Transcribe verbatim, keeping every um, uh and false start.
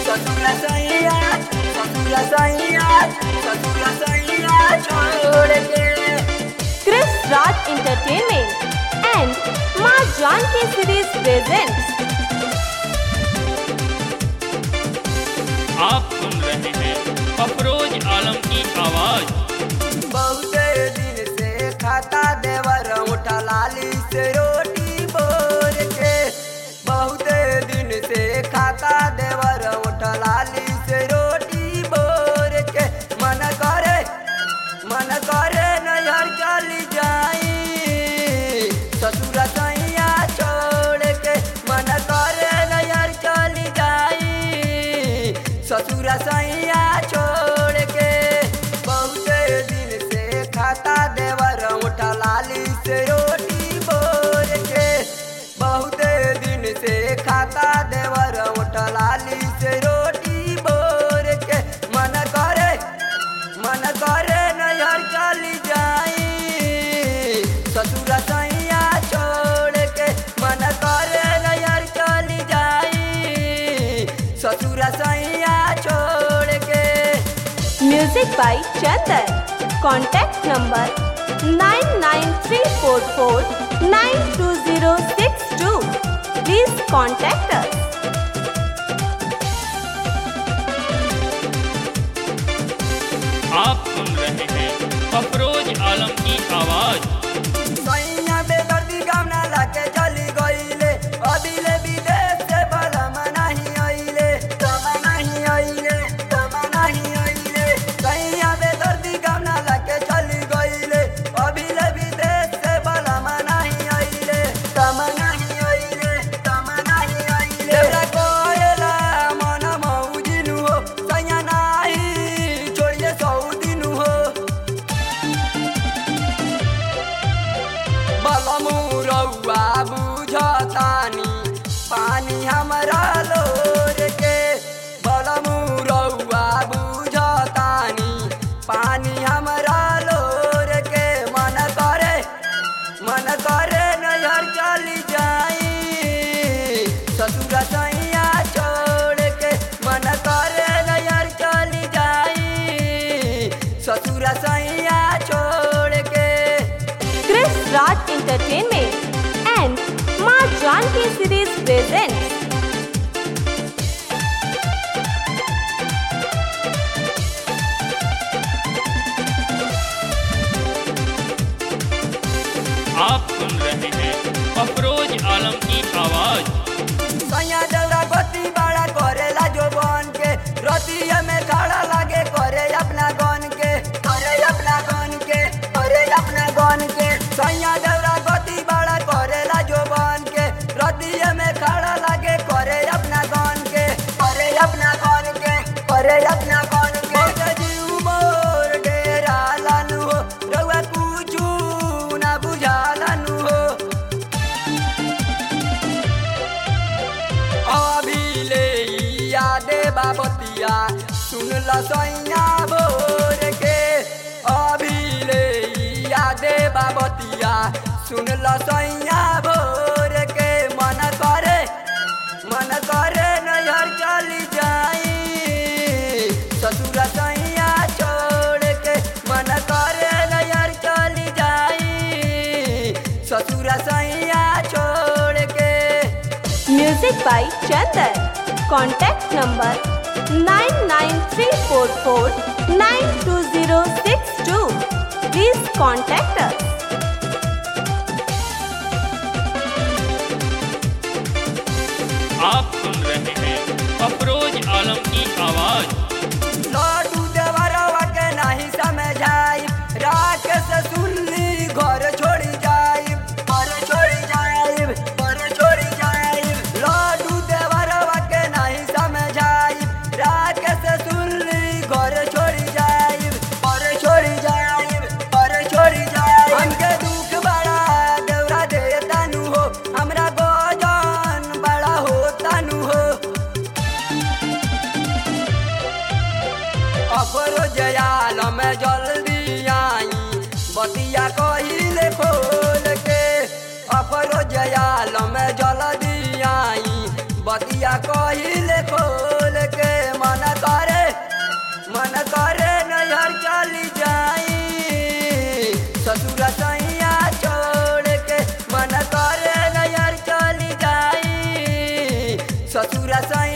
ससुरा सैया ससुरा सैया ससुरा सैया छोड़ के। क्रिस राज एंटरटेनमेंट एंड मां जानकी सीरीज प्रेजेंट्स। आप सुन रहे हैं अफरोज आलम की आवाज। बहुत दिन से खाता देवर उठा लाली से रोटी बोर के। बहुत दिन से खाता देवर उठा लाली से रोटी बोर के। मन करे मन करे नजर चली जाई ससुरा सैया छोड़ के। मन करे नजर चली जाई ससुरा सैया छोड़ के। बहुत दिन से खाता देवर उठा लाली से रोटी बोर के। बहुत दिन से खाता देवर उठा लाली से रोटी बोर के। मन करे मन करे नजर चली जाई ससुरा सैया छोड़ के। मन करे नजर चली जाई ससुरा सैया छोड़ के। Music by Chandan. Contact number nine nine three four four nine two zero six two. Please contact us. आप सुन रहे हैं अफरोज आलम की आवाज। सैया बेदर्दी गावना लाके चली गईले। अभिले विदेश से बलम नहीं आइले तम नहीं आइले तम नहीं आइले। सैया बेदर्दी गावना लाके चली गईले। अभिले विदेश से बलम नहीं आइले तम नहीं आइले तम नहीं आइले। तेरा कोयला मन मौजिनु हो सैया नाही छोड़िए सऊदिनु हो। बलमुरौआ बुझतानी पानी हमरा लोर के। बलमुरौआ बुझतानी पानी हमरा लोर के। मन करे मन करे नजर चली जाई ससुरा सैया छोड़ के। मन करे नजर चली जाई ससुरा सैया छोड़ के। क्रिस राज एंटरटेनमेंट एंड मां जानकी सीरीज प्रेजेंट्स। आप सुन रहे हैं अफरोज आलम की आवाज। सैया दौरा गति बड़ा करेला जो बन के। रतिया में खड़ा लागे करे अपना गन के करे अपना गन के करे अपना गन के। सैया दौरा गति बड़ा करेला जो बन के। रतिया में खड़ा लागे करे अपना गन के करे अपना गन के करे अपना गन के। बहुत जीव मोर डेरा लालू हो रउआ कुछू ना बुझालानु हो। अभिले यादे बाबतिया सुन ल सैया भोर के। अभिले यादे बाबतिया सुन ल सैया भोर के। मन करे मन करे नजर चली जाई ससुरा सैया छोड़ के। मन करे नजर चली जाई ससुरा सैया छोड़ के। Music by Chandan. Contact number nine nine three four four nine two zero six two. Please contact us. आप सुन रहे हैं अफरोज आलम की आवाज। लड्डू देवरवा के नहीं समझाई राकेश सुनली घर छोड़ी जाई घर छोड़ी जाई घर छोड़ी जाई। लड्डू देवरवा के नहीं समझाई राकेश सुनली घर छोड़ी जाई घर छोड़ी जाई घर छोड़ी जाई। हमके दुख बड़ा देवरा देतानु हो हमरा गजन बड़ा होतानु हो। बतिया कहिले खोल के मन करे मन करे नैहर चली जाई ससुर सैया छोड़ के मन करे नैहर चली जाई ससुर सैया